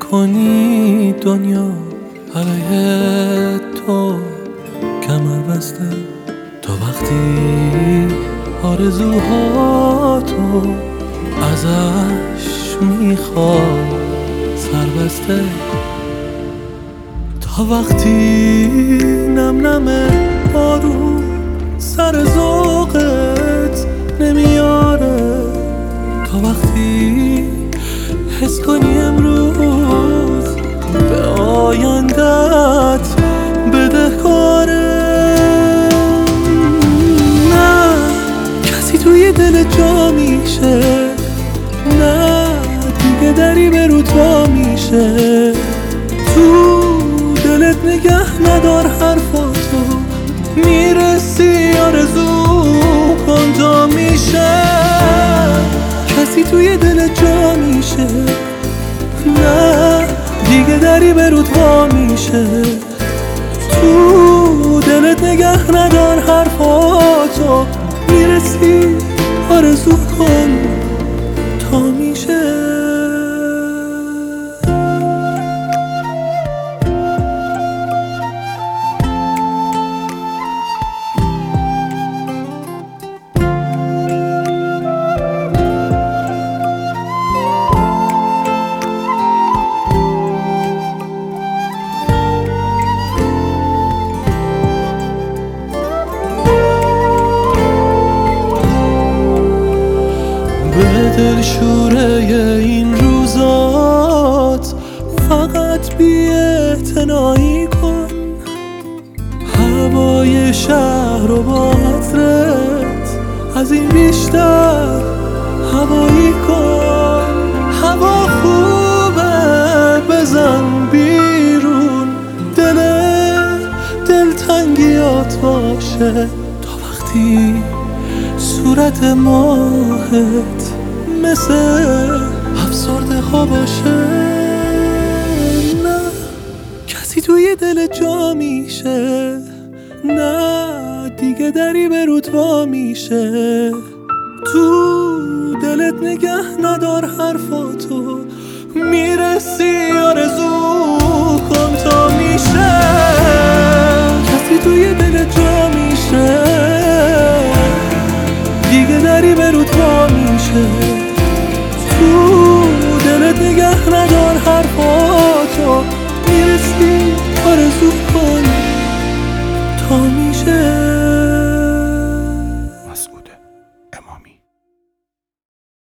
کنی دنیا علیه تو کمر بسته، تا وقتی آرزوهاتو ازش میخوای سر بسته، تا وقتی نم نم بارون سر ذوقت نمیاره، تا وقتی حس کنی امروز به آیندت بدهکاره. نه کسی توی دل جا میشه، نه دیگه دری به رود وا میشه، تو دلت نگه ندار حرفاتو، میرسی آرزو کن تا میشه. کسی توی دل جا میشه، نه دیگه دری به رود وا میشه، تو دلت نگه ندار حرفاتو، میرسی آرزو کن تا میشه. به دلشوره این روزات فقط بی‌اعتنایی کن، هوای شهر و با عطرت از این بیشتر هوایی کن. هوا خوبه بزن بیرون، دلتنگیات باشه، تا وقتی صورت ماهت مثل افسرده ها باشه. نه کسی توی دل جا میشه، نه دیگه دری به رود وا میشه، تو دلت نگه ندار حرفاتو، میرسی آرزو کن تا میشه. کسی توی دل جا میشه، دیگه دری به رود وا میشه، تو دلت نگه ندار حرفاتو، میرسی آرزو کن